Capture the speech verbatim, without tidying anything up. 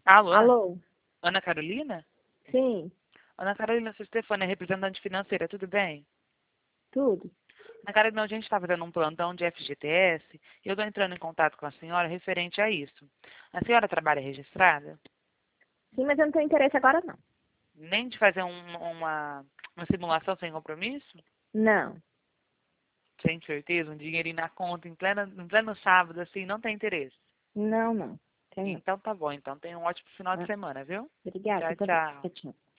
Alô? Alô? Ana Carolina? Sim, Ana Carolina, sou Stefania, representante financeira, tudo bem? tudo. Ana Carolina, a gente está fazendo um plantão de F G T S e eu estou entrando em contato com a senhora referente a isso. A senhora trabalha registrada? Sim, mas eu não tenho interesse agora, não. Nem de fazer um- uma, uma simulação sem compromisso? Não, Sem certeza, um dinheirinho na conta, em pleno, em pleno sábado, assim, não tem interesse. não, não. Tenho Então tá bom, então tenha um ótimo final de não. Ah, semana, viu? obrigada, Tchau, também. tchau. Tchau, tchau.